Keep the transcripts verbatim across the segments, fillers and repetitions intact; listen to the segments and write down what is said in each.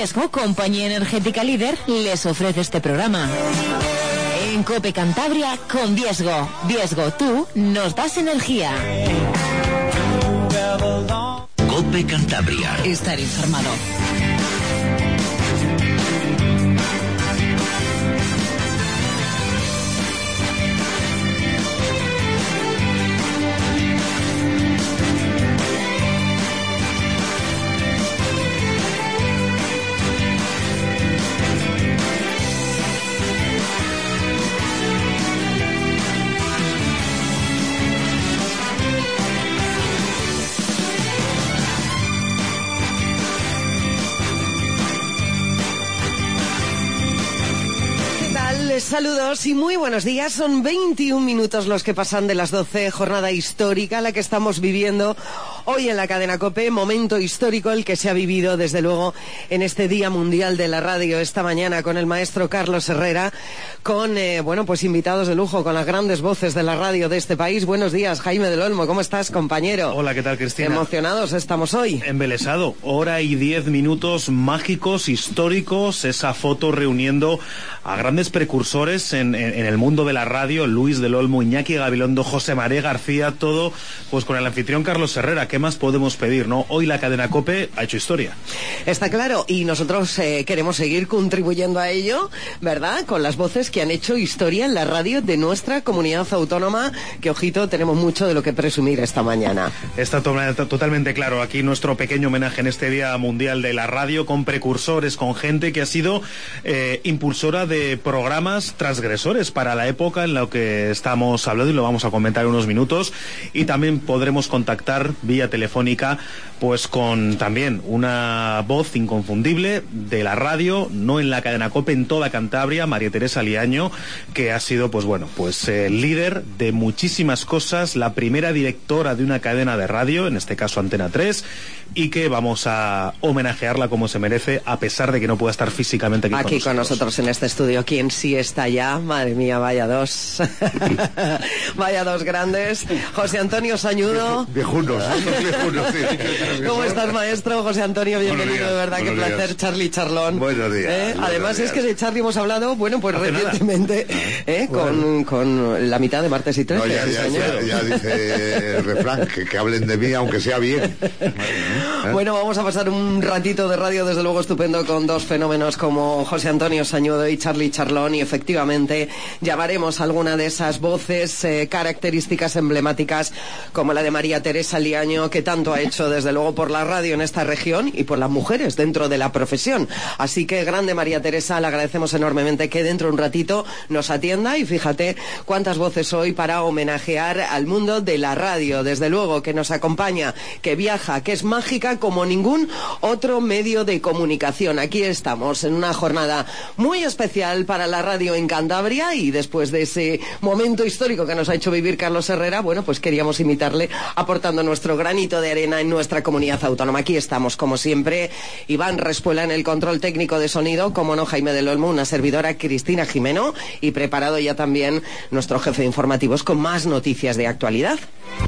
Viesgo, compañía energética líder, les ofrece este programa. En COPE Cantabria con Viesgo. Viesgo, tú nos das energía. COPE Cantabria. Estar informado. Saludos y muy buenos días. Son veintiún minutos los que pasan de las doce, jornada histórica la que estamos viviendo hoy en la cadena COPE, momento histórico el que se ha vivido desde luego en este Día Mundial de la Radio esta mañana con el maestro Carlos Herrera, con eh, bueno pues invitados de lujo, con las grandes voces de la radio de este país. Buenos días, Jaime del Olmo, ¿cómo estás, compañero? Hola, ¿qué tal, Cristina? Emocionados estamos hoy. Embelesado, hora y diez minutos mágicos, históricos, esa foto reuniendo a grandes precursores en, en, en el mundo de la radio, Luis del Olmo, Iñaki Gabilondo, José María García, todo pues con el anfitrión Carlos Herrera. ¿Qué más podemos pedir, no? Hoy la cadena COPE ha hecho historia. Está claro, y nosotros eh, queremos seguir contribuyendo a ello, ¿verdad? Con las voces que han hecho historia en la radio de nuestra comunidad autónoma, que, ojito, tenemos mucho de lo que presumir esta mañana. Está to- totalmente claro. Aquí nuestro pequeño homenaje en este Día Mundial de la Radio, con precursores, con gente que ha sido eh, impulsora de programas transgresores para la época en la que estamos hablando, y lo vamos a comentar en unos minutos. Y también podremos contactar vía telefónica pues con también una voz inconfundible de la radio, no en la cadena COPE, en toda Cantabria, María Teresa Liaño, que ha sido pues bueno pues eh, líder de muchísimas cosas, la primera directora de una cadena de radio, en este caso Antena tres, y que vamos a homenajearla como se merece, a pesar de que no pueda estar físicamente aquí, aquí con, nosotros. con nosotros en este estudio. ¿Quién sí está ya? Madre mía, vaya dos. Vaya dos grandes. José Antonio Sañudo. Viejunos, viejunos, sí. ¿Cómo estás, maestro? José Antonio, bienvenido, de verdad, qué placer. Días. Charlie Charlón. Buenos días. ¿Eh? Buenos Además días. Es que de Charlie hemos hablado, bueno, pues Hace recientemente, ¿eh? con, con la mitad de Martes y trece. No, ya, ya, ya, ya dice el refrán, que, que hablen de mí aunque sea bien. ¿Eh? Bueno, vamos a pasar un ratito de radio, desde luego estupendo, con dos fenómenos como José Antonio Sañudo y Charlie Charlón, y efectivamente llamaremos alguna de esas voces eh, características emblemáticas como la de María Teresa Liaño, que tanto ha hecho desde luego por la radio en esta región y por las mujeres dentro de la profesión. Así que grande María Teresa, le agradecemos enormemente que dentro de un ratito nos atienda, y fíjate cuántas voces hoy para homenajear al mundo de la radio, desde luego, que nos acompaña, que viaja, que es mágica como ningún otro medio de comunicación. Aquí estamos en una jornada muy especial para la radio en Cantabria, y después de ese momento histórico que nos ha hecho vivir Carlos Herrera, bueno, pues queríamos imitarle aportando nuestro granito de arena en nuestra comunidad autónoma. Aquí estamos, como siempre, Iván Respuela en el control técnico de sonido, como no, Jaime del Olmo, una servidora, Cristina Jimeno, y preparado ya también nuestro jefe de informativos con más noticias de actualidad.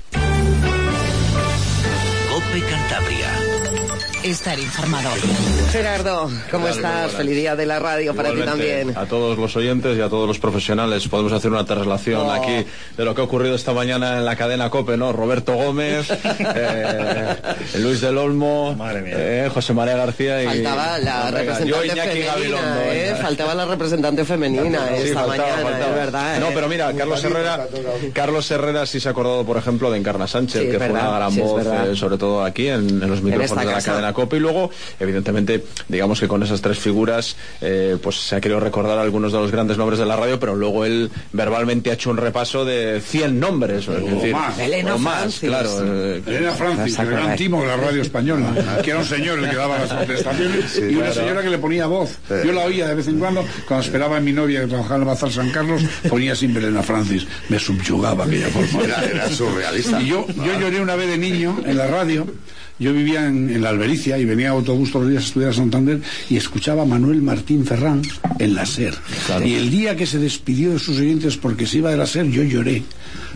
COPE Cantabria. Estar informado. Gerardo, ¿cómo Claro, estás? Feliz día de la radio. Igualmente, para ti también. A todos los oyentes y a todos los profesionales podemos hacer una traslación oh. aquí de lo que ha ocurrido esta mañana en la cadena COPE, ¿no? Roberto Gómez, eh, Luis del Olmo, Madre mía. Eh, José María García y... Faltaba la Venga, representante femenina, Gabilondo, eh, faltaba la representante femenina sí, esta faltaba, mañana, faltaba. Es verdad. No, eh. pero mira, Carlos Herrera, Carlos Herrera sí se ha acordado, por ejemplo, de Encarna Sánchez, sí, que fue verdad, una gran sí, voz, eh, sobre todo aquí en, en los micrófonos en de la cadena COPE, y luego evidentemente, digamos que con esas tres figuras eh, pues se ha querido recordar algunos de los grandes nombres de la radio, pero luego él verbalmente ha hecho un repaso de cien nombres, o, es decir, o más, Elena o más, Francis. claro. Eh, Elena Francis, el gran timo de la radio española, que era un señor el que daba las contestaciones, sí, y una claro. señora que le ponía voz. Sí. Yo la oía de vez en cuando, cuando esperaba a mi novia que trabajaba en el Bazar San Carlos, ponía siempre Elena Francis, me subyugaba aquella forma. Era, era surrealista. Y yo, yo lloré una vez de niño en la radio. Yo vivía en, en la Albericia y venía a autobús todos los días a estudiar a Santander y escuchaba a Manuel Martín Ferrán en la SER. Claro. Y el día que se despidió de sus oyentes porque se iba de la SER, yo lloré.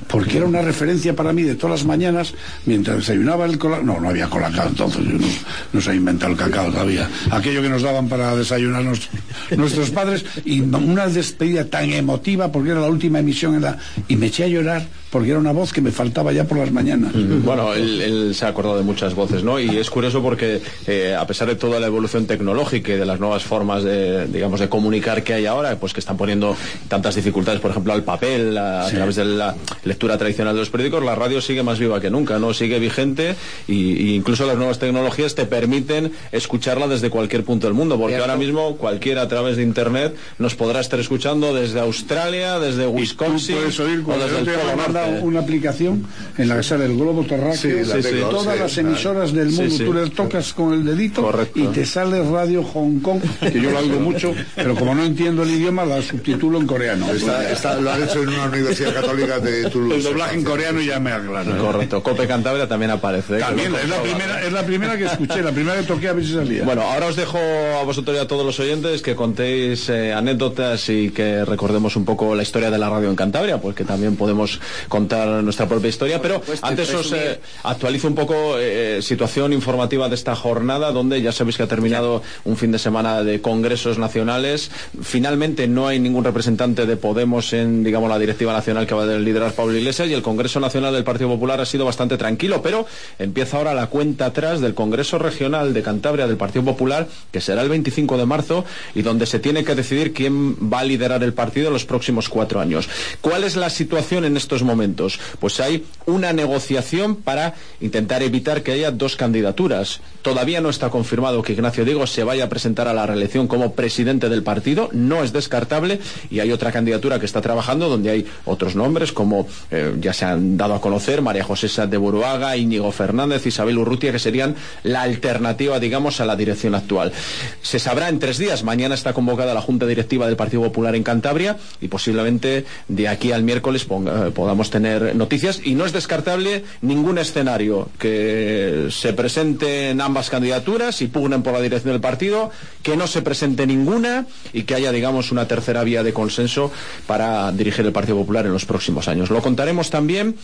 porque era una referencia para mí de todas las mañanas, mientras desayunaba el colacao. No, no había colacao entonces, yo no, no se ha inventado el cacao todavía. Aquello que nos daban para desayunar nuestros, nuestros padres, y una despedida tan emotiva, porque era la última emisión en la... y me eché a llorar, porque era una voz que me faltaba ya por las mañanas. Mm, bueno, él, él se ha acordado de muchas voces, ¿no? Y es curioso porque, eh, a pesar de toda la evolución tecnológica y de las nuevas formas de, digamos, de comunicar que hay ahora, pues que están poniendo tantas dificultades, por ejemplo, al papel, a, sí. a través de la lectura tradicional de los periódicos, la radio sigue más viva que nunca, ¿no? Sigue vigente, y, y incluso las nuevas tecnologías te permiten escucharla desde cualquier punto del mundo, porque ahora mismo cualquiera a través de internet nos podrá estar escuchando desde Australia, desde Wisconsin, puedes oír o desde el Polo Norte. Una aplicación en la que sale el globo terráqueo, sí, sí, sí, todas sí, las emisoras sí, del mundo, sí, sí. Tú le tocas con el dedito. Correcto. Y te sale Radio Hong Kong, que yo lo oigo mucho, pero como no entiendo el idioma, la subtitulo en coreano. Está, está, lo han hecho en una universidad católica de Toulouse. El doblaje en coreano y ya me aclaro. Correcto. Cope Cantabria también aparece. También, es la, primera, es la primera que escuché, la primera que toqué a ver si salía. Bueno, ahora os dejo a vosotros y a todos los oyentes que contéis eh, anécdotas y que recordemos un poco la historia de la radio en Cantabria, pues que también podemos contar nuestra propia historia, pero supuesto, antes os eh, actualizo un poco eh, situación informativa de esta jornada, donde ya sabéis que ha terminado un fin de semana de congresos nacionales. Finalmente no hay ningún representante de Podemos en, digamos, la directiva nacional que va a liderar Pablo Iglesias, y el Congreso Nacional del Partido Popular ha sido bastante tranquilo, pero empieza ahora la cuenta atrás del Congreso Regional de Cantabria del Partido Popular, que será el veinticinco de marzo, y donde se tiene que decidir quién va a liderar el partido en los próximos cuatro años. ¿Cuál es la situación en estos momentos? Pues hay una negociación para intentar evitar que haya dos candidaturas. Todavía no está confirmado que Ignacio Diego se vaya a presentar a la reelección como presidente del partido, no es descartable, y hay otra candidatura que está trabajando donde hay otros nombres como eh, ya se han dado a conocer, María José Sáenz de Buruaga, Íñigo Fernández, Isabel Urrutia, que serían la alternativa, digamos, a la dirección actual. Se sabrá en tres días. Mañana está convocada la Junta Directiva del Partido Popular en Cantabria, y posiblemente de aquí al miércoles ponga, podamos tener noticias, y no es descartable ningún escenario, que se presenten ambas candidaturas y pugnen por la dirección del partido, que no se presente ninguna y que haya, digamos, una tercera vía de consenso para dirigir el Partido Popular en los próximos años. Lo contaremos también.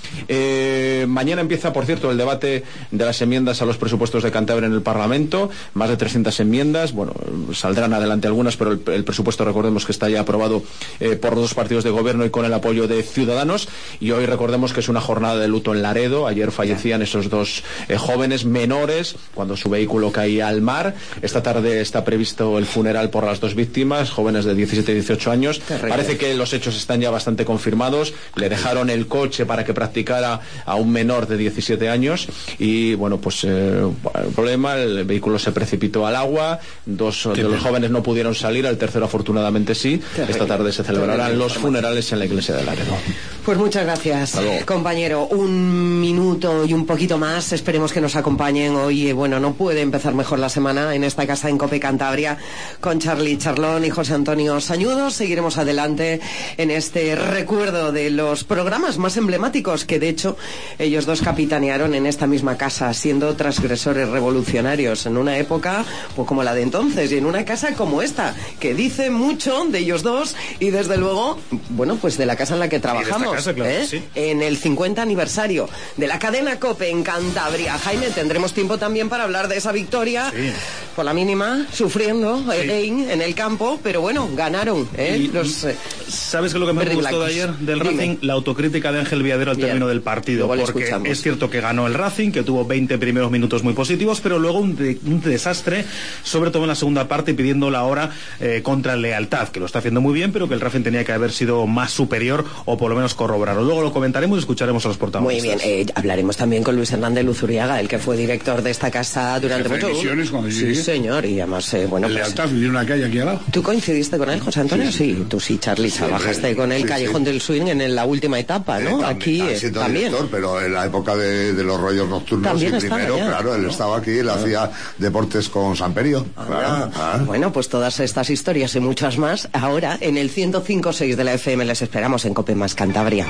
Eh, mañana empieza, por cierto, el debate de las enmiendas a los presupuestos de Cantabria en el Parlamento, más de trescientas enmiendas, bueno, saldrán adelante algunas, pero el, el presupuesto, recordemos que está ya aprobado eh, por los dos partidos de gobierno y con el apoyo de Ciudadanos, y hoy recordemos que es una jornada de luto en Laredo. Ayer fallecían esos dos eh, jóvenes menores cuando su vehículo caía al mar. Esta tarde está previsto el funeral por las dos víctimas, jóvenes de diecisiete y dieciocho años. Terrible. Parece que los hechos están ya bastante confirmados. Le dejaron el coche para que practicara a un menor de diecisiete años y, bueno, pues eh, el problema, el vehículo se precipitó al agua, dos Qué de los jóvenes no pudieron salir, el tercero afortunadamente sí. Terrible. Esta tarde se celebrarán los funerales en la iglesia de Laredo. Pues muchas gracias, compañero. Un minuto y un poquito más, esperemos que nos acompañen hoy. Bueno, no puede empezar mejor la semana en esta casa en Cope Cantabria con Charly Charlón y José Antonio Sañudo. Seguiremos adelante en este recuerdo de los programas más emblemáticos que, de hecho, ellos dos capitanearon en esta misma casa, siendo transgresores revolucionarios en una época pues como la de entonces, y en una casa como esta, que dice mucho de ellos dos y, desde luego, bueno, pues de la casa en la que trabajamos. Casa, claro, ¿eh? Sí. En el cincuenta aniversario de la cadena COPE en Cantabria. Jaime, tendremos tiempo también para hablar de esa victoria, sí, por la mínima, sufriendo, sí, en, en el campo, pero bueno, ganaron, ¿eh? Y, los, eh, ¿sabes qué es lo que me gustó de ayer del Racing? Dime. La autocrítica de Ángel Villadero al Bien. término del partido, porque es cierto que ganó el Racing, que tuvo veinte primeros minutos muy positivos, pero luego un, de, un desastre, sobre todo en la segunda parte, pidiendo la hora eh, contra el Lealtad, que lo está haciendo muy bien, pero que el Racing tenía que haber sido más superior, o por lo menos corroborarlo. Luego lo comentaremos y escucharemos a los protagonistas. Muy bien, eh, hablaremos también con Luis Hernández Luzuriaga, el que fue director de esta casa durante mucho tiempo. Sí, señor, y además, eh, bueno, el pues, Lealtad vivió una calle aquí al lado. ¿Tú coincidiste con él, José Antonio? Sí, sí, sí. Tú sí, Charly, sí, trabajaste sí, con el sí, Callejón sí. del Swing en la última etapa, ¿no? Eh, aquí eh, siendo también. Director, pero en la época de, de los rollos nocturnos, también y primero, ya, claro, él ¿no? estaba aquí, él ah. hacía deportes con Samperio. Ah, claro, ah. Bueno, pues todas estas historias y muchas más, ahora en el ciento cinco punto seis de la F M les esperamos en Cope más Cantabria.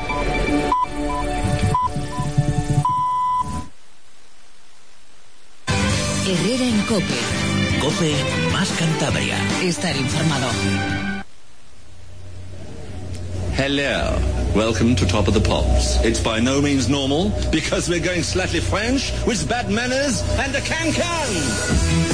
Herrera en Cope. Cope más Cantabria. Estar informado. Hello. Welcome to Top of the Pops. It's by no means normal because we're going slightly French with bad manners and a can-can.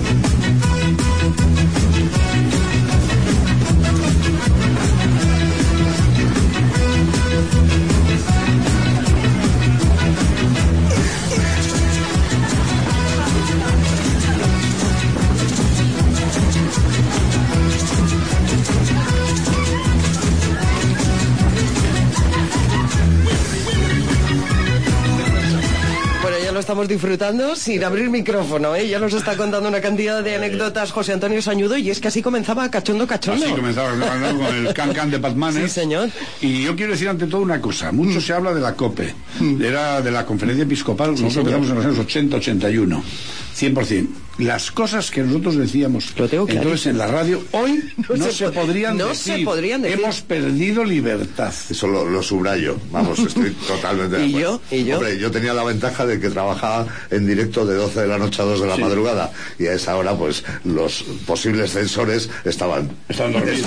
Estamos disfrutando sin abrir micrófono, ¿eh? Ya nos está contando una cantidad de anécdotas José Antonio Sañudo, y es que así comenzaba Cachondo Cachondo. Así comenzaba con el can-can de Batman. Sí, señor. Y yo quiero decir ante todo una cosa. Mucho mm. se habla de la COPE. Mm. Era de la Conferencia Episcopal. Sí, nosotros empezamos en los años ochenta ochenta y uno. cien por ciento. Las cosas que nosotros decíamos entonces en la radio, hoy no, no, se, se, podrían no decir. se podrían decir. Hemos perdido libertad. Eso lo, lo subrayo. Vamos, estoy totalmente de acuerdo. ¿Y yo? ¿Y yo? Hombre, yo tenía la ventaja de que trabajaba en directo de doce de la noche a dos de la sí. madrugada. Y a esa hora, pues, los posibles censores estaban... Estaban dormidos.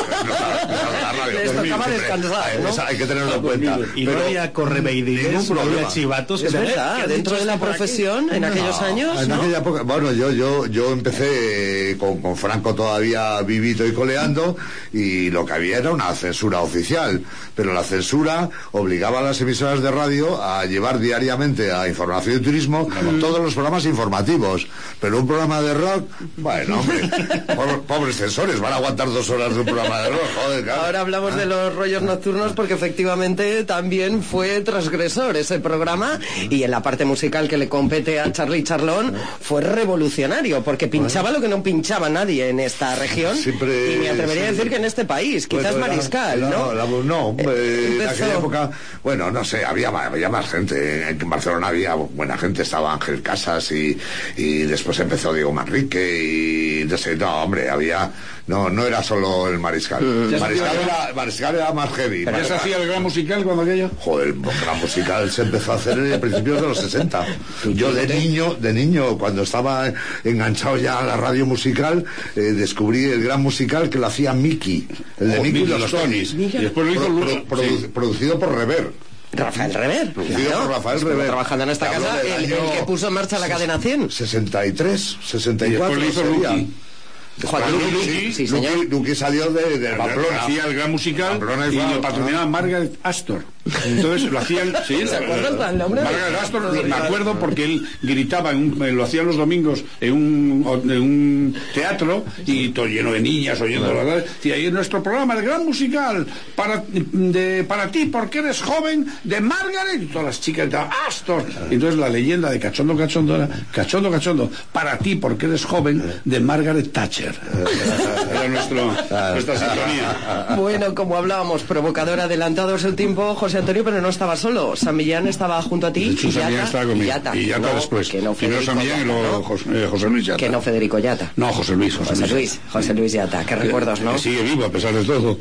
Les tocaba descansar, ¿no? Hay que tenerlo en cuenta. Y no había correveidismo, no había chivatos. Es verdad, dentro de la profesión, en aquellos años, en aquella época, bueno, yo yo yo empecé con, con Franco todavía vivito y coleando, y lo que había era una censura oficial, pero la censura obligaba a las emisoras de radio a llevar diariamente a Información y Turismo mm. todos los programas informativos, pero un programa de rock, bueno, hombre, pobres censores, van a aguantar dos horas de un programa de rock, joder, claro. Ahora hablamos ah. de los rollos nocturnos porque efectivamente también fue transgresor ese programa, y en la parte musical que le compete a Charlie Charlón fue revolucionario, porque pinchaba lo que no pinchaba nadie en esta región. Siempre, y me atrevería sí. a decir que en este país, quizás bueno, Mariscal, la, ¿no? La, la, no, eh, en aquella época, bueno, no sé, había, había más gente. En Barcelona había buena gente, estaba Ángel Casas y, y después empezó Diego Manrique y no sé, no, hombre, había, no, no era solo el Mariscal. Mm. Mariscal, era, Mariscal era más heavy. ¿Pero ya se hacía el gran musical cuando aquello? Joder, el gran musical se empezó a hacer en principios de los sesenta. Yo de niño, de niño, cuando estaba enganchado ya a la radio musical, eh, descubrí el gran musical que lo hacía Mickey, el de oh, Mickey y los Tonys. Y después lo hizo pro, pro, produ, sí. producido por Rever. Rafael Rever. Producido claro. por Rafael Rever. Trabajando en esta casa, el, el que puso en marcha la cadena cien. sesenta y tres, sesenta y cuatro. Y después lo hizo Lucky. Juan Luqui, sí, señor. Luqui, Luqui salió de, de Pamplona, hacía el gran musical y lo patrocinaba Margaret Astor. Entonces lo hacían, sí, ¿se acuerdan del nombre? Margaret Astor, me acuerdo porque él gritaba, en un, lo hacía los domingos en un, en un teatro y todo lleno de niñas oyendo la verdad. Y ahí en nuestro programa, el gran musical, para, de, para ti, porque eres joven, de Margaret, y todas las chicas gritaban Astor. Y entonces la leyenda de Cachondo Cachondo era Cachondo Cachondo, para ti, porque eres joven, de Margaret Thatcher. Era nuestro, nuestra sintonía. Bueno, como hablábamos, provocador adelantado es el tiempo, José Antonio, pero no estaba solo. San Millán estaba junto a ti. Y San Millán estaba conmigo. Y Yata, y Yata no, después. Que no Primero San Millán y luego ¿no? José, eh, José Luis Yata. Que no Federico Yata. No, José Luis. José, José Luis. Luis. José Luis Yata. Qué recuerdos, ¿no? Que sigue vivo a pesar de todo.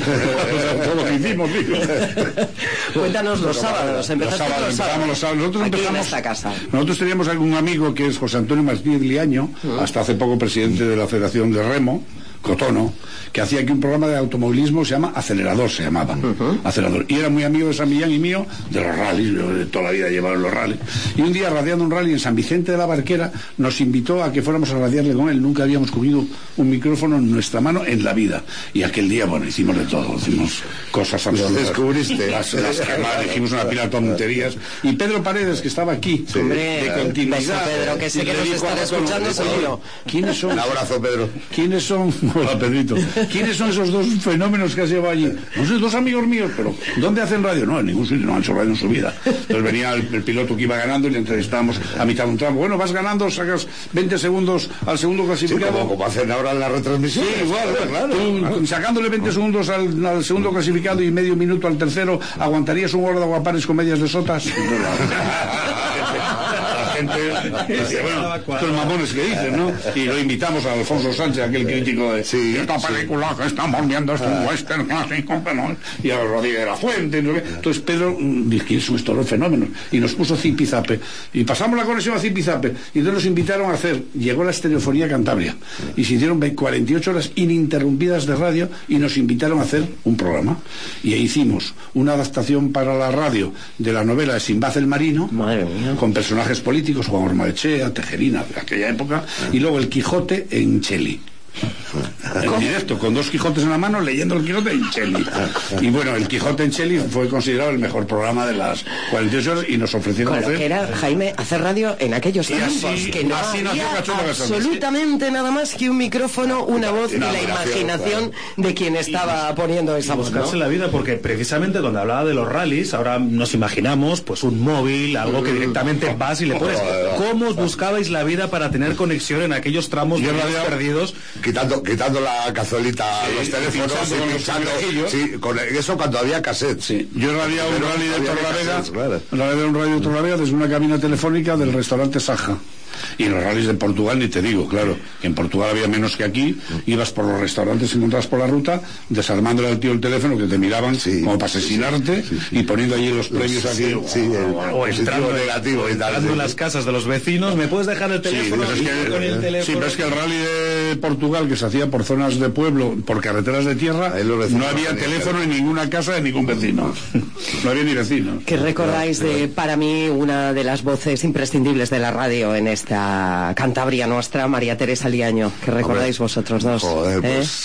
Todo lo que hicimos, tío. Cuéntanos los sábados. Los sábados, empezamos los sábados. Nosotros aquí empezamos, en esta casa. Nosotros teníamos algún amigo que es José Antonio Martínez Liaño, uh-huh. hasta hace poco presidente de la Federación de Remo, Cotono, que hacía aquí un programa de automovilismo, se llama Acelerador, se llamaba uh-huh. Acelerador, y era muy amigo de San Millán y mío de los rallies, de toda la vida llevaron los rallies, y un día radiando un rally en San Vicente de la Barquera nos invitó a que fuéramos a radiarle con él. Nunca habíamos cogido un micrófono en nuestra mano en la vida, y aquel día, bueno, hicimos de todo, hicimos cosas absurdas. Lo descubriste. Las, las que más, dijimos una pila de tonterías, y Pedro Paredes, que estaba aquí, sí. Hombre, de continuidad, Pedro, que sé que nos estará escuchando seguro. ¿Quiénes son? Un abrazo, Pedro. ¿Quiénes son? Hola, Pedrito. ¿Quiénes son esos dos fenómenos que has llevado allí? No sé, dos amigos míos, pero ¿dónde hacen radio? No, en ningún sitio, no han hecho radio en su vida. Entonces venía el, el piloto que iba ganando y le entrevistábamos a mitad de un tramo. Bueno, vas ganando, sacas veinte segundos al segundo clasificado. Sí, como, como hacen ahora en la retransmisión. Sí, igual, claro, tú, claro. Sacándole veinte segundos al, al segundo clasificado y medio minuto al tercero, ¿aguantarías un gordo de aguapares con medias de sotas? La gente, la bueno, estos mamones que dicen, ¿no? Y lo invitamos a Alfonso Sánchez, aquel crítico de sí, esta película sí. que estamos viendo es un western clásico, ¿no? Y a Rodríguez de la Fuente, ¿no? Entonces Pedro dice que son estos los fenómenos y nos puso Zipizape y pasamos la conexión a Zipizape y entonces nos invitaron a hacer, llegó la Estereofonía Cantabria y se hicieron cuarenta y ocho horas ininterrumpidas de radio y nos invitaron a hacer un programa y ahí hicimos una adaptación para la radio de la novela de Sinbad el Marino. Madre mía. Con personajes políticos, Juan Ormaechea, Tejerina de aquella época, y luego el Quijote en Cheli. En directo, con dos Quijotes en la mano, leyendo el Quijote en Cheli. Y bueno, el Quijote en Cheli fue considerado el mejor programa de las cuarenta y ocho horas y nos ofrecieron con hacer... lo que era, Jaime, hacer radio en aquellos tiempos, así, que no así había absolutamente sí. nada más que un micrófono, una voz y la imaginación claro. de quien estaba y, poniendo esa voz, ¿no? En la vida, porque precisamente cuando hablaba de los rallies, ahora nos imaginamos pues un móvil, algo que directamente vas y le pones. ¿Cómo os buscabais la vida para tener conexión en aquellos tramos de radios perdidos? Quitando, quitando la cazolita sí, a los teléfonos y pinchando, sí, con eso cuando había cassette. Sí. Yo radiaba un rally de Torlavega, claro. radiaba un radio de Torlavega desde una cabina telefónica del restaurante Saja. Y en los rallies de Portugal ni te digo, claro, que en Portugal había menos que aquí, ibas por los restaurantes, encontrabas por la ruta, desarmándole al tío el teléfono que te miraban sí, como para asesinarte sí, sí. y poniendo allí los premios aquí. Sí, sí, el, o entrando negativo y tal. Entrando en las casas de los vecinos, ¿me puedes dejar el teléfono? Sí, es que, con el teléfono. Sí, pero es que el rally de Portugal que se hacía por zonas de pueblo, por carreteras de tierra, no había teléfono en ninguna casa de ningún vecino. No había ni vecinos. ¿Qué recordáis de, para mí, una de las voces imprescindibles de la radio en esta Cantabria nuestra, María Teresa Liaño? ¿Qué recordáis Hombre, vosotros dos? Joder, ¿eh? Pues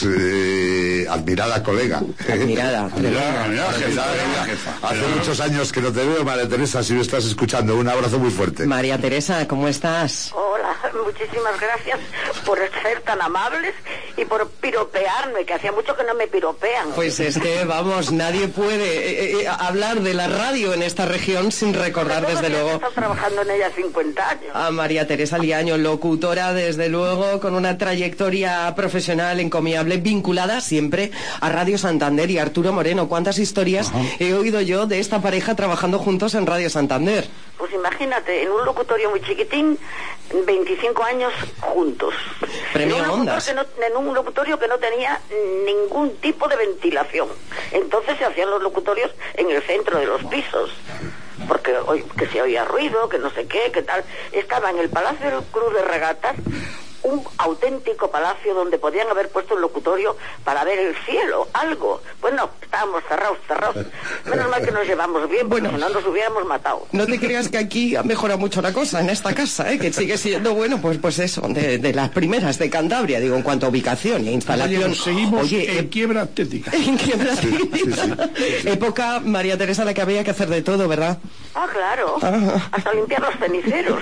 eh, admirada colega. Admirada. admirada, admirada jefa, jefa. Hace Pero... muchos años que no te veo, María Teresa, si me estás escuchando, un abrazo muy fuerte. María Teresa, ¿cómo estás? Hola, muchísimas gracias por ser tan amables y por piropearme, que hacía mucho que no me piropean. Pues es que, vamos, nadie puede eh, eh, hablar de la radio en esta región sin recordar, desde luego... He estado trabajando en ella cincuenta años. A María Teresa Liaño, locutora, desde luego, con una trayectoria profesional encomiable, vinculada siempre a Radio Santander. Y Arturo Moreno, ¿cuántas historias Ajá. he oído yo de esta pareja trabajando juntos en Radio Santander? Pues imagínate, en un locutorio muy chiquitín, veinticinco años juntos. Premio en, un Ondas. Que no, en un locutorio que no tenía ningún tipo de ventilación. Entonces se hacían los locutorios en el centro de los pisos. Porque que se oía ruido, que no sé qué, que tal. Estaba en el Palacio del Cruz de Regatas, un auténtico palacio donde podían haber puesto un locutorio para ver el cielo, algo. Pues no, estábamos cerrados, cerrados. Menos mal que nos llevamos bien, porque bueno, si no nos hubiéramos matado. No te creas que aquí ha mejorado mucho la cosa en esta casa, ¿eh? Que sigue siendo, bueno, pues pues eso, de, de las primeras de Cantabria, digo, en cuanto a ubicación e instalación. Oye, seguimos Oye, en eh, quiebra tética. En quiebra tética. Sí, sí, sí, sí. Época, María Teresa, la que había que hacer de todo, ¿verdad? Ah, claro. Ah. Hasta limpiar los ceniceros.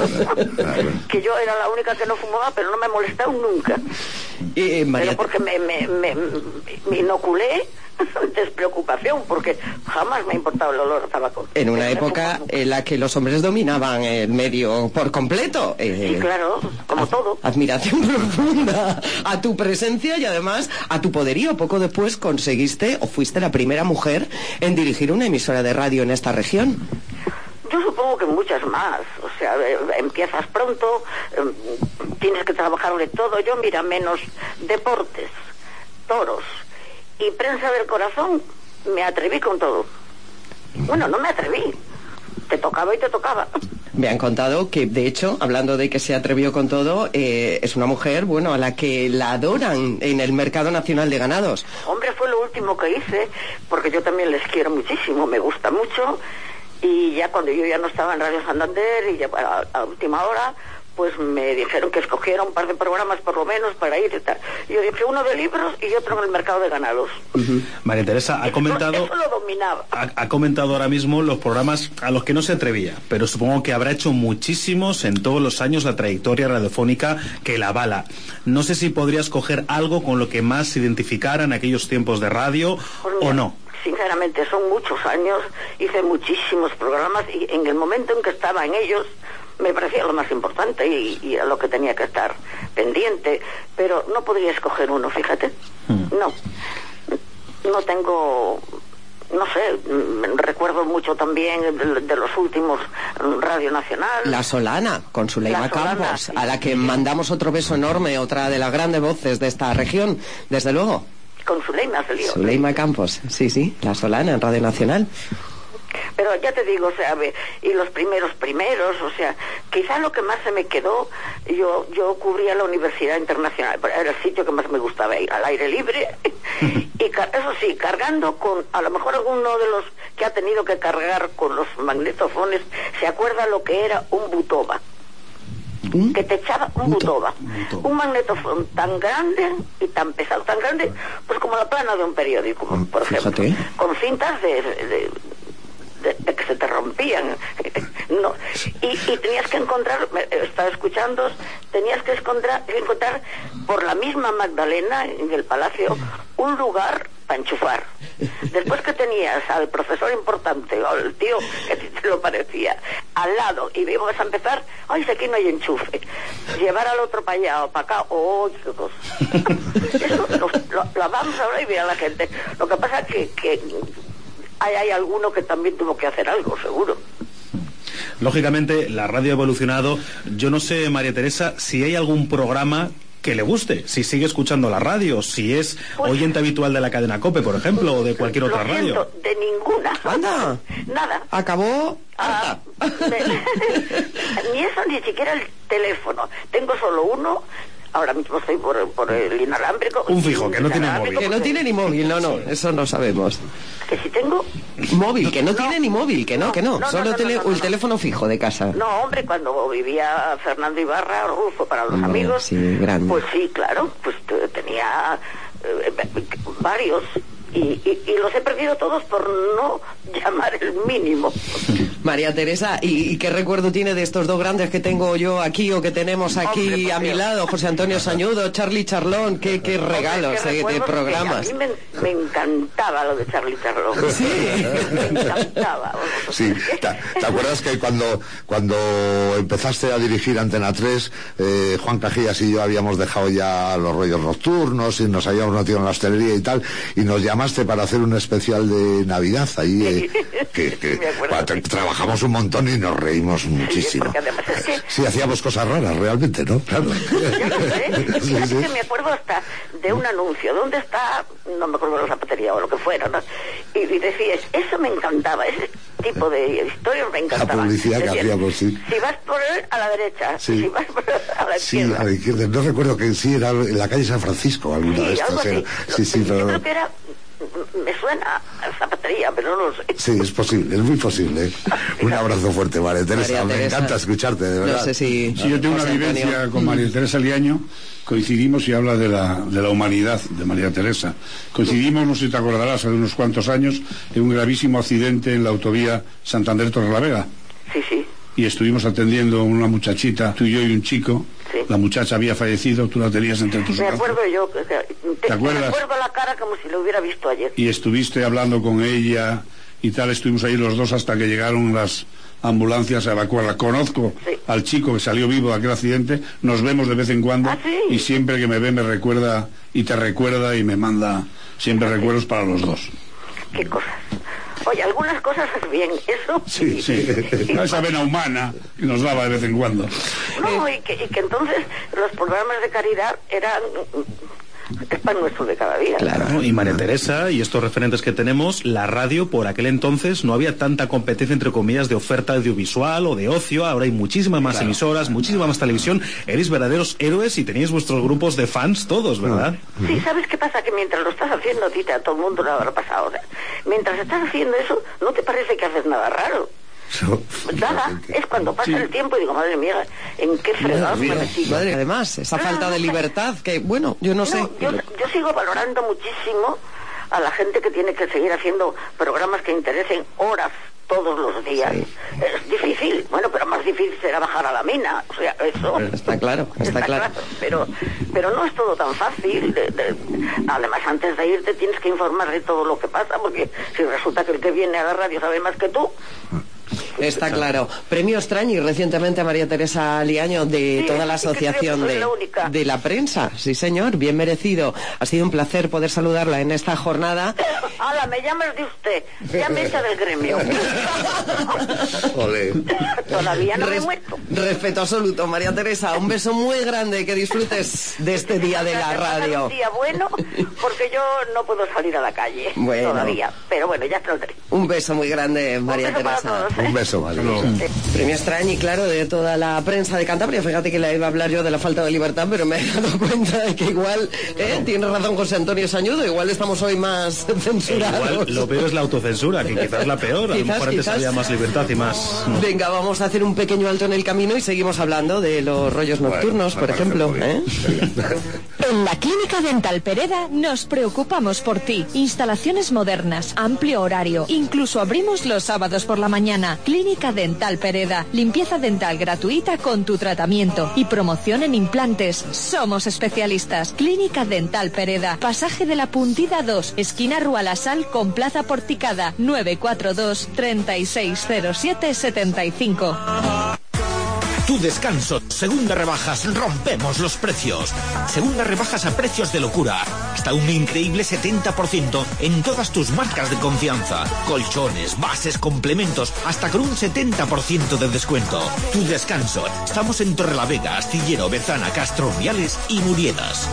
Que yo era la única que no fumaba, pero no me he molestado nunca. Eh, María... Pero porque me, me, me, me inoculé despreocupación, porque jamás me ha importado el olor a tabaco. En una época en la que los hombres dominaban el medio por completo. Eh, sí, claro, como ad, todo. Admiración profunda a tu presencia y además a tu poderío. Poco después conseguiste, o fuiste la primera mujer en dirigir una emisora de radio en esta región. Yo supongo que muchas más, o sea, eh, empiezas pronto, eh, tienes que trabajar de todo. Yo, mira, menos deportes, toros y prensa del corazón, me atreví con todo. Bueno, no me atreví, te tocaba y te tocaba. Me han contado que, de hecho, hablando de que se atrevió con todo, eh, es una mujer, bueno, a la que la adoran en el mercado nacional de ganados. Hombre, fue lo último que hice, porque yo también les quiero muchísimo, me gusta mucho. Y ya cuando yo ya no estaba en Radio Santander y ya a, a última hora, pues me dijeron que escogiera un par de programas por lo menos para ir y tal. Y yo dije uno de libros y otro en el mercado de ganados. Uh-huh. María Teresa ha comentado eso, eso lo dominaba. Ha, ha comentado ahora mismo los programas a los que no se atrevía, pero supongo que habrá hecho muchísimos en todos los años la trayectoria radiofónica que la avala. No sé si podría escoger algo con lo que más se identificara en aquellos tiempos de radio pues mira, o no. Sinceramente, son muchos años, hice muchísimos programas y en el momento en que estaba en ellos me parecía lo más importante y, y a lo que tenía que estar pendiente, pero no podría escoger uno, fíjate. Mm. No, no tengo no sé, recuerdo mucho también de, de los últimos Radio Nacional. La Solana, con Zuleima Campos, sí, a la que mandamos otro beso enorme, otra de las grandes voces de esta región, desde luego. Con Zuleima salió. Zuleima Campos, sí, sí, La Solana en Radio Nacional. Pero ya te digo, o sea, y los primeros primeros, o sea, quizá lo que más se me quedó, yo yo cubría la Universidad Internacional, era el sitio que más me gustaba ir, al aire libre, y eso sí, cargando con, a lo mejor alguno de los que ha tenido que cargar con los magnetofones, se acuerda lo que era un butoba. ¿Un? Que te echaba un butoba, un magnetofón tan grande y tan pesado, tan grande, pues como la plana de un periódico, por ejemplo, fíjate, con cintas de, de De, de que se te rompían. No. Y, y tenías que encontrar, estaba escuchando, tenías que encontrar, encontrar por la misma Magdalena, en el Palacio, un lugar para enchufar. Después que tenías al profesor importante, o al tío que te lo parecía, al lado, y ibas a empezar, ay, aquí no hay enchufe. Llevar al otro para allá o para acá, oh, qué cosa. Eso lo, lo, lo vamos ahora y mira la gente. Lo que pasa es que, que Hay, hay alguno que también tuvo que hacer algo, seguro. Lógicamente, la radio ha evolucionado. Yo no sé, María Teresa, si hay algún programa que le guste, si sigue escuchando la radio, si es pues, oyente habitual de la cadena COPE, por ejemplo, o de cualquier otra lo siento, radio. De ninguna. ¿Anda? Nada. ¿Acabó? Ah, me, ni eso, ni siquiera el teléfono. Tengo solo uno. Ahora mismo estoy por, por el inalámbrico. Un fijo, que no tiene móvil. Que no tiene ni móvil, no, no, eso no sabemos. Que si tengo... Móvil, que no, no tiene ni móvil, que no, no que no. no Solo no, tele, no, no, no, el teléfono fijo de casa. No, hombre, cuando vivía Fernando Ibarra, Rufo para los no, amigos, sí, grande. Pues sí, claro, pues tenía eh, varios. Y, y, y los he perdido todos por no llamar el mínimo. María Teresa, ¿y, ¿y qué recuerdo tiene de estos dos grandes que tengo yo aquí o que tenemos aquí Hombre, a mi lado? José Antonio Sañudo, Charlie Charlón, qué, qué regalos Hombre, qué de, de programas. A mí me, me encantaba lo de Charlie Charlón. Sí. Me encantaba. Sí, ¿te, ¿te acuerdas que cuando, cuando empezaste a dirigir Antena tres, eh, Juan Cajías y yo habíamos dejado ya los rollos nocturnos y nos habíamos metido en la hostelería y tal, y nos llamamos para hacer un especial de Navidad ahí eh, que, que para, tra trabajamos un montón y nos reímos muchísimo. Es que, sí, hacíamos cosas raras realmente, ¿no? Claro. Sí, sí. Que me acuerdo hasta de un anuncio, ¿dónde está? No me acuerdo de la zapatería o lo que fuera, ¿no? Y, y decías, eso me encantaba, ese tipo de historias me encantaba. La publicidad Decías, que hacíamos, sí. Si vas por él, a la derecha, sí. Si vas por él, a la sí, izquierda. Sí, a la izquierda. No recuerdo que sí, era en la calle San Francisco, alguna sí, de estas. Algo así. Era. Sí, sí, Yo pero... creo que era... Me suena a zapatería, pero no lo sé. Sí, es posible, es muy posible. Un abrazo fuerte, María Teresa. María me Teresa. encanta escucharte, de verdad. No sé si... Sí, yo tengo José una vivencia Antonio. Con María Teresa Liaño. Coincidimos y habla de la, de la humanidad de María Teresa. Coincidimos, no sé si te acordarás, hace unos cuantos años, en un gravísimo accidente en la autovía Santander-Torrelavega. Sí, sí. Y estuvimos atendiendo a una muchachita, tú y yo y un chico. Sí. La muchacha había fallecido, tú la tenías entre tus Me brazos. acuerdo yo, te, ¿Te acuerdas? Me acuerdo la cara como si lo hubiera visto ayer. Y estuviste hablando con ella y tal, estuvimos ahí los dos hasta que llegaron las ambulancias a evacuarla. Conozco sí. al chico que salió vivo de aquel accidente, nos vemos de vez en cuando ¿Ah, sí? Y siempre que me ve me recuerda y te recuerda y me manda siempre ¿Ah, recuerdos sí? para los dos. Qué cosas. Oye, algunas cosas es bien, eso. Sí, sí. Esa vena humana que nos daba de vez en cuando. No, y que, y que entonces los programas de caridad eran es pan nuestro de cada día. Claro, y María Teresa, y estos referentes que tenemos, la radio por aquel entonces no había tanta competencia, entre comillas, de oferta audiovisual o de ocio. Ahora hay muchísimas más claro. emisoras, muchísima más televisión. Erais verdaderos héroes y teníais vuestros grupos de fans todos, ¿verdad? Sí, ¿sabes qué pasa? Que mientras lo estás haciendo, Tita, a todo el mundo lo habrá pasado. O sea, mientras estás haciendo eso, ¿no te parece que haces nada raro? No, nada, es cuando pasa sí. el tiempo y digo, madre mía, ¿en qué fregados me metí? Madre, además, esa claro, falta de libertad que, bueno, yo no, no sé. Yo, yo sigo valorando muchísimo a la gente que tiene que seguir haciendo programas que interesen horas todos los días. Sí. Es difícil, bueno, pero más difícil será bajar a la mina, o sea, eso... Está claro, está, está claro. claro. Pero, pero no es todo tan fácil. De, de, además, antes de irte tienes que informar de todo lo que pasa, porque si resulta que el que viene a la radio sabe más que tú... Está claro. Premio Extrañi recientemente a María Teresa Liaño de sí, toda la asociación de, la de la prensa. Sí, señor, bien merecido. Ha sido un placer poder saludarla en esta jornada Ala, me llamas de usted. Ya me echa del gremio. Olé. Todavía no me he Res- muerto. Respeto absoluto, María Teresa. Un beso muy grande, que disfrutes de este día de la radio. Un día bueno, porque yo no puedo salir a la calle Bueno. todavía. Pero bueno, ya saldré. Un beso muy grande, María Un beso para Teresa. todos, ¿eh? Un beso, María. Premio extraño y claro de toda la prensa de Cantabria. Fíjate que le iba a hablar yo de la falta de libertad, pero me he dado cuenta de que igual, eh, tiene razón José Antonio Sañudo, igual estamos hoy más censurados. Igual, lo peor es la autocensura, que quizás la peor. A lo Quizás, mejor antes quizás. había más libertad y más... no. Venga, vamos a hacer un pequeño alto en el camino y seguimos hablando de los rollos nocturnos, Bueno, por me ejemplo. parece ¿eh? muy bien. En la Clínica Dental Pereda nos preocupamos por ti. Instalaciones modernas, amplio horario. Incluso abrimos los sábados por la mañana. Clínica Dental Pereda. Limpieza dental gratuita con tu tratamiento. Y promoción en implantes. Somos especialistas. Clínica Dental Pereda. Pasaje de la Puntida dos. Esquina Rua La Sal con Plaza Porticada. nueve cuatro dos, treinta y seis cero siete setenta y cinco. Tu descanso, segunda rebajas, rompemos los precios. Segunda rebajas a precios de locura. Hasta un increíble setenta por ciento en todas tus marcas de confianza. Colchones, bases, complementos, hasta con un setenta por ciento de descuento. Tu descanso. Estamos en Torrelavega, Astillero, Bezana, Castro, Viales y Muriedas.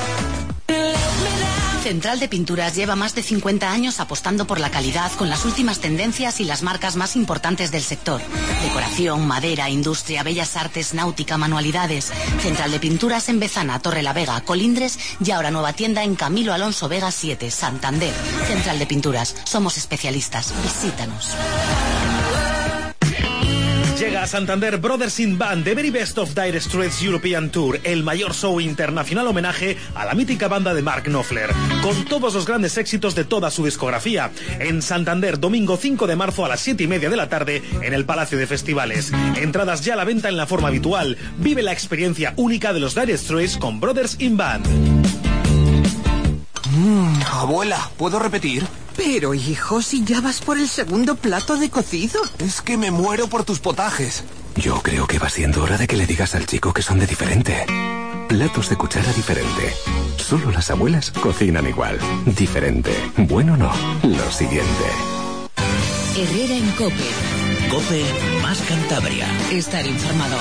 Central de Pinturas lleva más de cincuenta años apostando por la calidad con las últimas tendencias y las marcas más importantes del sector. Decoración, madera, industria, bellas artes, náutica, manualidades. Central de Pinturas en Bezana, Torrelavega, Colindres y ahora nueva tienda en Camilo Alonso Vega siete, Santander. Central de Pinturas, somos especialistas. Visítanos. Llega a Santander Brothers in Band, The Very Best of Dire Straits European Tour, el mayor show internacional homenaje a la mítica banda de Mark Knopfler, con todos los grandes éxitos de toda su discografía. En Santander, domingo cinco de marzo a las siete y media de la tarde, en el Palacio de Festivales. Entradas ya a la venta en la forma habitual. Vive la experiencia única de los Dire Straits con Brothers in Band. Mm, abuela, ¿puedo repetir? Pero, hijo, si ya vas por el segundo plato de cocido. Es que me muero por tus potajes. Yo creo que va siendo hora de que le digas al chico que son de diferente. Platos de cuchara diferente. Solo las abuelas cocinan igual. Diferente. Bueno, no. Lo siguiente. Herrera en COPE. COPE más Cantabria. Estar informado.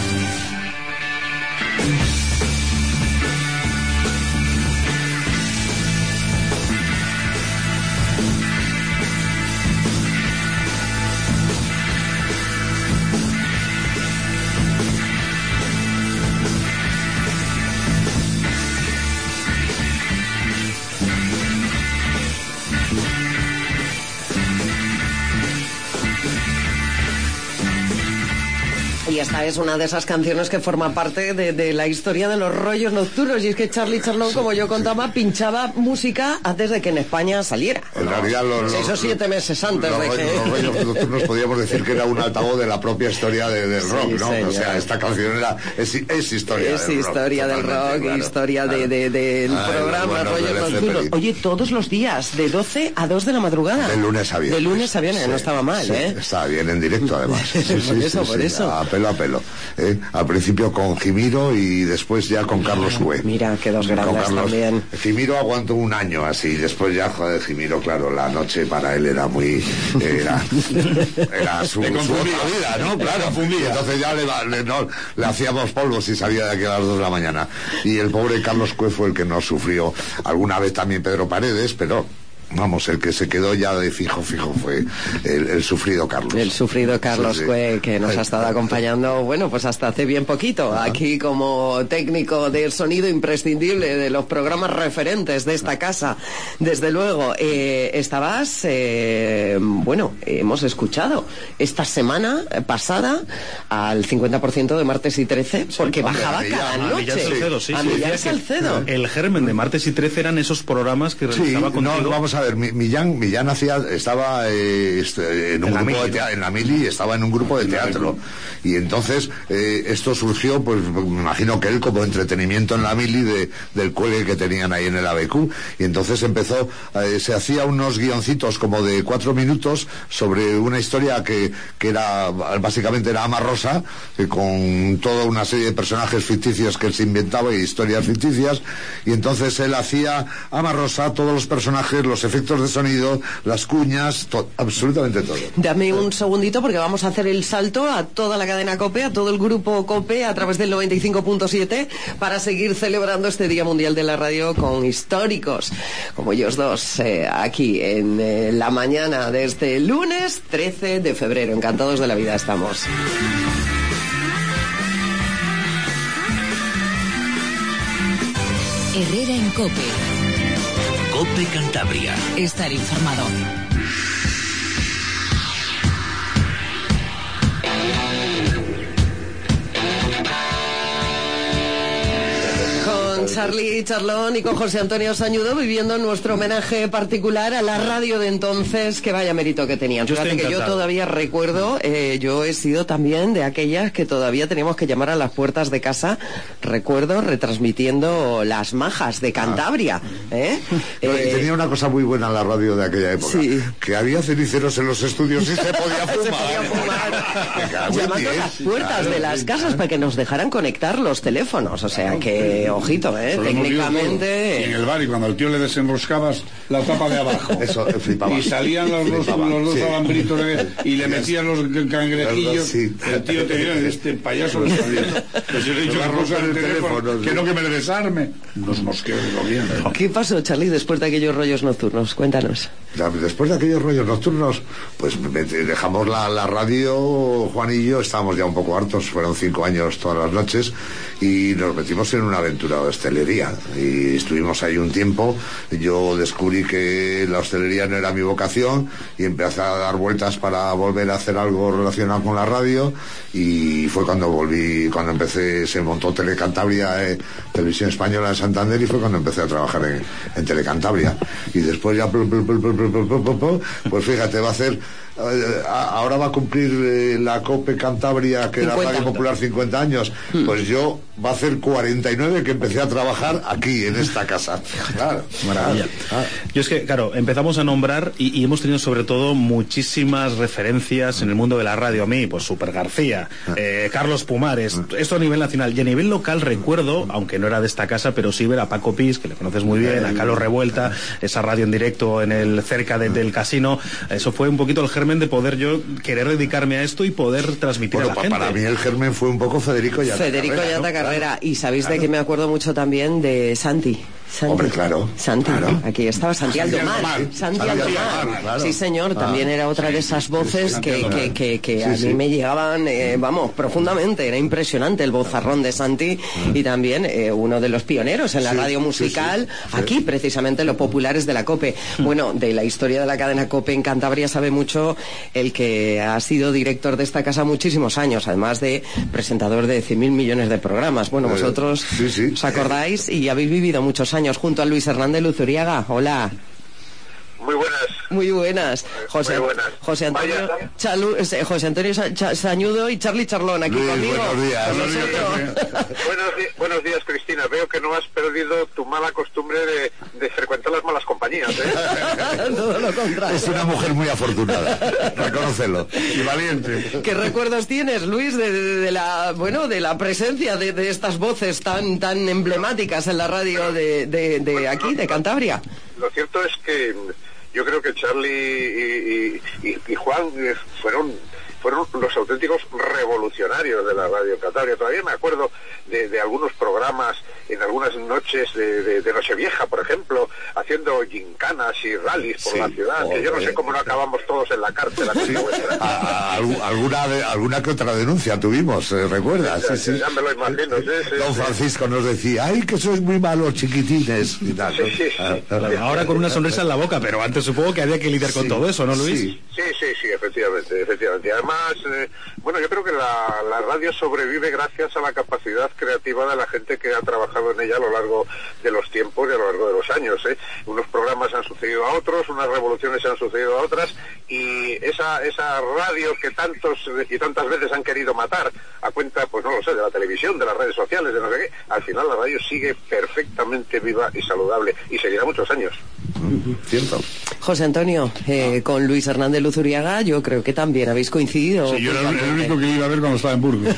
Y esta es una de esas canciones que forma parte de, de la historia de los rollos nocturnos. Y es que Charlie Charlón, como yo contaba, pinchaba música antes de que en España saliera. En realidad, los, Seis o siete meses antes los, de que... los rollos nocturnos podríamos decir que era un altavoz de la propia historia de, del Sí, rock, ¿no? señor. O sea, esta canción era, es, es historia Es del historia rock. del rock, Claro, historia claro. de, de, del Ay, programa bueno, Rollos del Nocturnos. Zeppelin. Oye, todos los días, de doce a dos de la madrugada. De lunes a viernes. De lunes a viernes, Sí, no estaba mal, sí, ¿eh? Estaba bien en directo, además. Sí, sí, Por sí, eso, sí, por sí, eso. A pelo a pelo. ¿eh? Al principio con Jimiro y después ya con Carlos Hue. Mira, que dos grandes Con Carlos. también. Jimiro aguantó un año así, después ya, joder, Jimiro, claro, la noche para él era muy... Era, era su, Le su confundía. otra vida, ¿no? Le Claro, confundía. entonces ya le, va- le- no, le hacíamos polvo si sabía de aquí a las dos de la mañana. Y el pobre Carlos Hue fue el que nos sufrió. Alguna vez también Pedro Paredes, pero... Vamos, el que se quedó ya de fijo, fijo fue el, el sufrido Carlos. El sufrido Carlos Sí, sí. Cue, que nos ha estado acompañando, bueno, pues hasta hace bien poquito, aquí como técnico de sonido imprescindible de los programas referentes de esta casa. Desde luego, eh, estabas, eh, bueno, hemos escuchado esta semana pasada al cincuenta por ciento de Martes y trece, porque Hombre, bajaba a Millán, cada a noche. Millán Salcedo, sí, A sí, Millán decía que Salcedo. El germen de Martes y trece eran esos programas que Sí, realizaba no, contigo. vamos a ver, Mi- Millán, Millán hacía, estaba eh, este, en un En la grupo Mili, de teatro, en la Mili, estaba en un grupo de teatro. Y entonces eh, esto surgió, pues me imagino que él como entretenimiento en la Mili de, del cuelgue que tenían ahí en el A B Q. Y entonces empezó, eh, se hacía unos guioncitos como de cuatro minutos sobre una historia que, que era, básicamente era Ama Rosa, que con toda una serie de personajes ficticios que él se inventaba y historias ficticias. Y entonces él hacía Ama Rosa, todos los personajes, los efectos efectos de sonido, las cuñas, to- absolutamente todo. Dame un segundito porque vamos a hacer el salto a toda la cadena COPE, a todo el grupo COPE a través del noventa y cinco punto siete para seguir celebrando este Día Mundial de la Radio con históricos como ellos dos eh, aquí en eh, la mañana de este lunes trece de febrero. Encantados de la vida estamos. Herrera en COPE. COPE Cantabria. Estar informado. Con Charlie Charlón y con José Antonio Sañudo viviendo nuestro homenaje particular a la radio de entonces. Que vaya mérito que tenían. Yo Fíjate que yo todavía recuerdo, eh, yo he sido también de aquellas que todavía teníamos que llamar a las puertas de casa, recuerdo, retransmitiendo las majas de Cantabria. ¿eh? No, y Eh, tenía una cosa muy buena la radio de aquella época, Sí. que había ceniceros en los estudios y se podía Se fumar. podía fumar. Me cago en Llamando diez. a las puertas Claro, de las sí, casas claro. para que nos dejaran conectar los teléfonos. O sea que, ojito, ¿eh? Eso lo hemos visto todo. Técnicamente. Y en el bar, y cuando al tío le desenroscabas la tapa de abajo. Eso, eh, flipaba. Y salían los dos, Flipaba, los dos sí. alambritos de- y le metían los cangrejillos. Sí. El tío te diría, este payaso le salía. Pues yo le he dicho Me va a que puso romper el el teléfono, teléfono, que sí. no, que me le desarme. Los mosqueos de gobierno. ¿Qué pasó, Charlie, después de aquellos rollos nocturnos? Cuéntanos. Ya, después de aquellos rollos nocturnos, pues me- dejamos la, la radio, Juan y yo estábamos ya un poco hartos, fueron cinco años todas las noches, y nos metimos en una aventura de hostelería, y estuvimos ahí un tiempo. Yo descubrí que la hostelería no era mi vocación, y empecé a dar vueltas para volver a hacer algo relacionado con la radio, y fue cuando volví, cuando empecé, se montó Telecantabria, eh, Televisión Española de Santander, y fue cuando empecé a trabajar en, en Telecantabria. Y después ya, pl- pl- pl- pl- pl- pl- pl- pl- pues fíjate, va a hacer, eh, a- ahora va a cumplir eh, la COPE Cantabria, que era cincuenta. Radio Popular, cincuenta años, pues yo va a hacer cuarenta y nueve que empecé a trabajar aquí, en esta casa. Claro, Maravilla. claro. Yo es que, claro, empezamos a nombrar y, y hemos tenido sobre todo muchísimas referencias en el mundo de la radio. A mí, pues Super García, eh, Carlos Pumares, esto a nivel nacional. Y a nivel local recuerdo, aunque no era de esta casa, pero sí ver a Paco Pis, que le conoces muy bien, a Carlos Revuelta, esa radio en directo en el cerca de- del casino. Eso fue un poquito el germen de poder yo querer dedicarme a esto y poder transmitir Bueno, a la pa- gente. para mí el germen fue un poco Federico Yata Federico Carrera, Yata ¿no? Carrera. Y sabéis Claro. de que me acuerdo mucho también de Santi. Santi. Hombre, claro, Santi, claro. aquí estaba Santi Santi Aldomar. Aldomar. Santi Santi Aldomar. Aldomar, claro. Sí, señor, Ah, también era otra de esas voces Santi que, Aldomar. que, que, que Sí, a mí sí. me llegaban, eh, vamos, profundamente. Era impresionante el vozarrón de Santi y también eh, uno de los pioneros en la Sí, radio sí, musical, sí, sí. aquí precisamente los populares de la COPE. Bueno, de la historia de la cadena COPE en Cantabria sabe mucho el que ha sido director de esta casa muchísimos años, además de presentador de cien mil millones de programas. Bueno, Eh, vosotros sí, sí. os acordáis y habéis vivido muchos años junto a Luis Hernández Luzuriaga. Hola. Muy buenas. Muy buenas. José, Muy buenas. José Antonio, Vaya. Chalu- eh, José Antonio Sa- Cha- Sañudo y Charlie Charlón aquí Luis, conmigo. buenos días. Con Buenos días, nosotros. Buenos, di- buenos días, Cristina. Veo que no has perdido tu mala costumbre de, de frecuentar las malas compañías, ¿eh? Todo lo contrario. Es una mujer muy afortunada, reconócelo. Y valiente. ¿Qué recuerdos tienes, Luis, de, de- de la bueno de la presencia de, de estas voces tan tan emblemáticas en la radio de, de, de aquí, de Cantabria? Lo cierto es que yo creo que Charlie y, y- y Juan eh, fueron fueron los auténticos revolucionarios de la radio Cantabria. Todavía me acuerdo de, de algunos programas en algunas noches de, de, de Nochevieja, por ejemplo, haciendo gincanas y rallies por Sí, la ciudad, que yo no joder. sé cómo no acabamos todos en la cárcel. a Sí. culpa vuestra. A- a- algu- alguna, de- alguna que otra denuncia tuvimos, eh, ¿recuerdas? Ya, Sí, sí. ya me lo imagino, sí, sí, Don sí. Francisco nos decía, ay, que sois muy malos, chiquitines. Y tal, ¿no? Sí, sí, sí. Ah, Claro, ahora con una sonrisa en la boca, pero antes supongo que había que lidiar con Sí, todo eso, ¿no, Luis? sí. Sí, sí, sí, efectivamente, efectivamente. Además, eh, bueno, yo creo que la, la radio sobrevive gracias a la capacidad creativa de la gente que ha trabajado en ella a lo largo de los tiempos y a lo largo de los años, ¿eh? Unos programas han sucedido a otros, unas revoluciones se han sucedido a otras, y esa esa radio que tantos y tantas veces han querido matar a cuenta, pues no lo sé, de la televisión, de las redes sociales, de no sé qué, al final la radio sigue perfectamente viva y saludable, y seguirá muchos años. Cierto. José Antonio, eh, con Luis Hernández Luzuriaga, yo creo que también habéis coincidido. Sí, yo era el único que iba a ver cuando estaba en Burgos.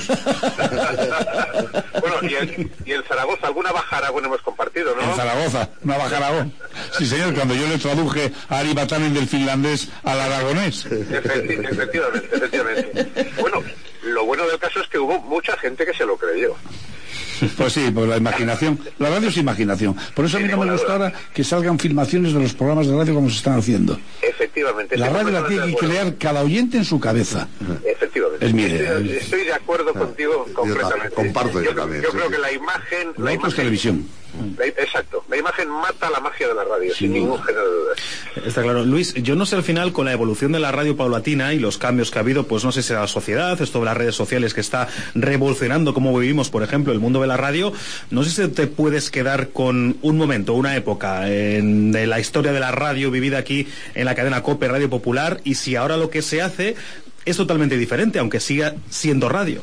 Bueno, y en, y en Zaragoza alguna baja Aragón hemos compartido, ¿no? En Zaragoza, una baja Aragón. Sí, señor, cuando yo le traduje a Ari Vatanen del finlandés al aragonés. Efectivamente, efectivamente, efectivamente. Bueno, lo bueno del caso es que hubo mucha gente que se lo creyó. Pues sí, pues la imaginación, la radio es imaginación. Por eso a mí no me gusta ahora que salgan filmaciones de los programas de radio como se están haciendo. Efectivamente. La radio la tiene que crear cada oyente en su cabeza. Efectivamente. Es mi idea. Estoy, estoy de acuerdo contigo completamente. Yo comparto yo, yo también. Yo sí, creo sí. que la imagen... Lo la otro imagen, es televisión. La, exacto. La imagen mata la magia de la radio, Sin sin duda. ningún género de dudas. Está claro. Luis, yo no sé al final con la evolución de la radio paulatina y los cambios que ha habido, pues no sé si era la sociedad, esto de las redes sociales que está revolucionando cómo vivimos, por ejemplo, el mundo de la radio, no sé si te puedes quedar con un momento, una época en, de la historia de la radio vivida aquí en la cadena COPE, Radio Popular, y si ahora lo que se hace es totalmente diferente, aunque siga siendo radio.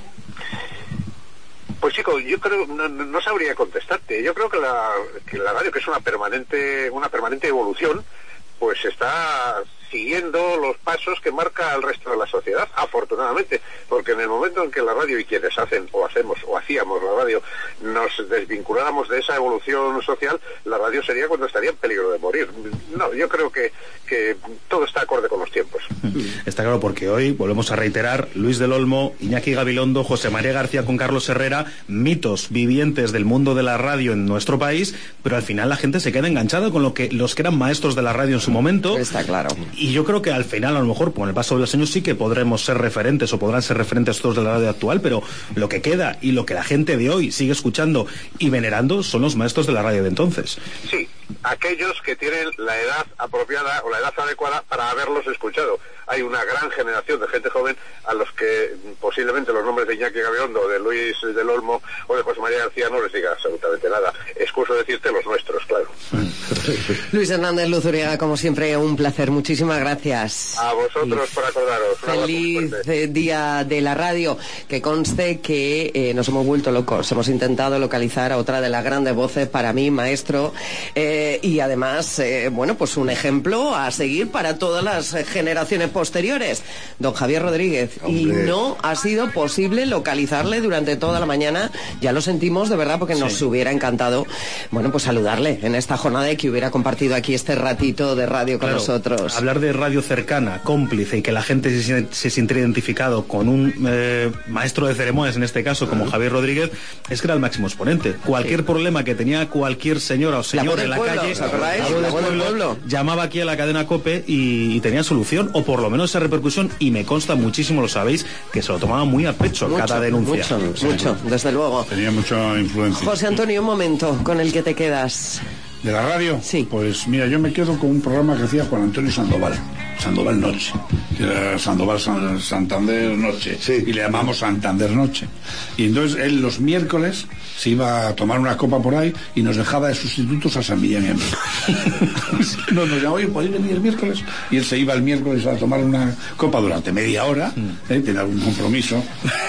Pues chico, yo creo, no, no sabría contestarte. Yo creo que la, que la radio, que es una permanente, una permanente evolución, pues está siguiendo los pasos que marca el resto de la sociedad, afortunadamente, porque en el momento en que la radio y quienes hacen o hacemos o hacíamos la radio nos desvinculáramos de esa evolución social, la radio sería cuando estaría en peligro de morir. No, yo creo que, que todo está acorde con los tiempos. Está claro, porque hoy volvemos a reiterar, Luis del Olmo, Iñaki Gabilondo, José María García con Carlos Herrera, mitos vivientes del mundo de la radio en nuestro país, pero al final la gente se queda enganchada con lo que los que eran maestros de la radio en su momento. Está claro. Y yo creo que al final, a lo mejor, con el paso de los años sí que podremos ser referentes o podrán ser referentes todos de la radio actual, pero lo que queda y lo que la gente de hoy sigue escuchando y venerando son los maestros de la radio de entonces. Sí, aquellos que tienen la edad apropiada o la edad adecuada para haberlos escuchado. Hay una gran generación de gente joven a los que posiblemente los nombres de Iñaki Gabilondo, de Luis del Olmo o de José María García no les diga absolutamente nada. Excuso decirte los nuestros, claro. Luis Hernández Luzuriaga, como siempre, un placer. Muchísimas gracias. A vosotros por acordaros. Feliz eh, día de la radio. Que conste que eh, nos hemos vuelto locos. Hemos intentado localizar a otra de las grandes voces, para mí, maestro, eh, y además, eh, bueno, pues un ejemplo a seguir para todas las eh, generaciones posteriores, don Javier Rodríguez. Hombre. Y no ha sido posible localizarle durante toda la mañana. Ya lo sentimos, de verdad, porque nos sí. hubiera encantado, bueno, pues saludarle en esta jornada y que hubiera compartido aquí este ratito de radio con claro, nosotros. Hablar de radio cercana, cómplice, y que la gente se, se sintiera identificado con un eh, maestro de ceremonias, en este caso, como Javier Rodríguez, es que era el máximo exponente. Cualquier sí. problema que tenía cualquier señora o señor la en la pueblo, calle, la la pueblo, pueblo, llamaba aquí a la cadena COPE y, y tenía solución, o por lo menos esa repercusión, y me consta muchísimo, lo sabéis, que se lo tomaba muy a pecho mucho, cada denuncia. Mucho, sí. mucho, desde luego. Tenía mucha influencia. José Antonio, un momento con el que te quedas. ¿De la radio? Sí. Pues mira, yo me quedo con un programa que hacía Juan Antonio Sandoval, Sandoval Noche, que era Sandoval San, Santander Noche, sí. Y le llamamos Santander Noche. Y entonces él los miércoles se iba a tomar una copa por ahí y nos dejaba de sustitutos a San Millán y a mí. No, nos llamaba, oye, ¿podéis venir el miércoles? Y él se iba el miércoles a tomar una copa durante media hora, ¿eh? Tenía algún compromiso.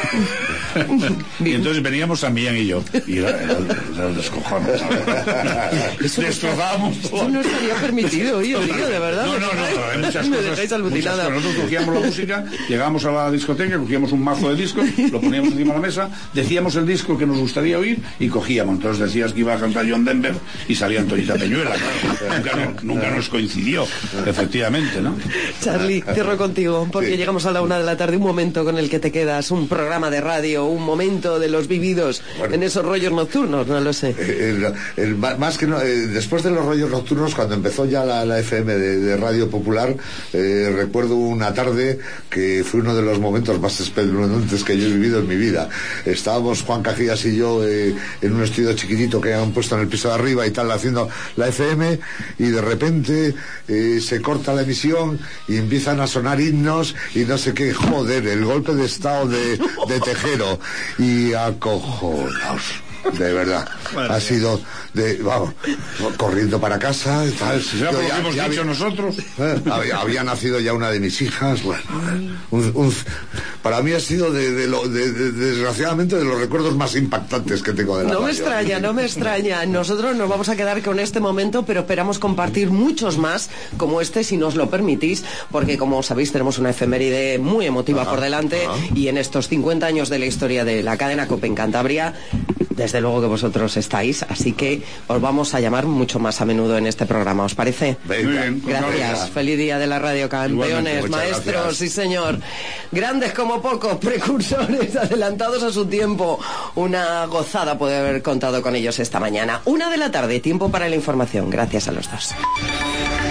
Y entonces veníamos San Millán y yo. Y era, era, era el descojón. Destrozábamos todo. Eso no estaría permitido hoy en día, de verdad. No, no, no, no, hay muchas me cosas. dejáis alucinada. Nosotros cogíamos la música, llegábamos a la discoteca, cogíamos un mazo de discos, lo poníamos encima de la mesa, decíamos el disco que nos gustaría oír y cogíamos. Entonces decías que iba a cantar John Denver y salía Antonita Peñuela. Nunca, no, nunca nos coincidió, efectivamente, ¿no? Charlie, cierro contigo, porque sí. llegamos a la una de la tarde. Un momento con el que te quedas, un programa de radio, un momento de los vividos bueno, en esos rollos nocturnos, no lo sé. El, el, más que no, eh, después de los rollos nocturnos, cuando empezó ya la, la F M de, de Radio Popular, eh, recuerdo una tarde que fue uno de los momentos más espeluznantes que yo he vivido en mi vida. Estábamos Juan Cajías y yo eh, en un estudio chiquitito que habían puesto en el piso de arriba y tal, haciendo la F M, y de repente eh, se corta la emisión y empiezan a sonar himnos y no sé qué. Joder, el golpe de estado de, de Tejero, y acojonaos. De verdad, bueno, ha sido de, vamos, corriendo para casa y tal. Si ya, ya hemos ya dicho había, nosotros. Eh, había, había nacido ya una de mis hijas. Bueno, un, un, para mí ha sido de, de, lo, de, de, desgraciadamente de los recuerdos más impactantes que tengo de la No radio. me extraña, no me extraña. Nosotros nos vamos a quedar con este momento, pero esperamos compartir muchos más como este, si nos lo permitís, porque como sabéis tenemos una efeméride muy emotiva ajá, por delante, ajá. Y en estos cincuenta años de la historia de la cadena COPE en Cantabria, Desde luego que vosotros estáis, así que os vamos a llamar mucho más a menudo en este programa, ¿os parece? Muy bien. Gracias. Venga. Feliz día de la radio, campeones, maestros, gracias. Sí señor. Grandes como pocos, precursores, adelantados a su tiempo. Una gozada poder haber contado con ellos esta mañana. Una de la tarde, tiempo para la información. Gracias a los dos.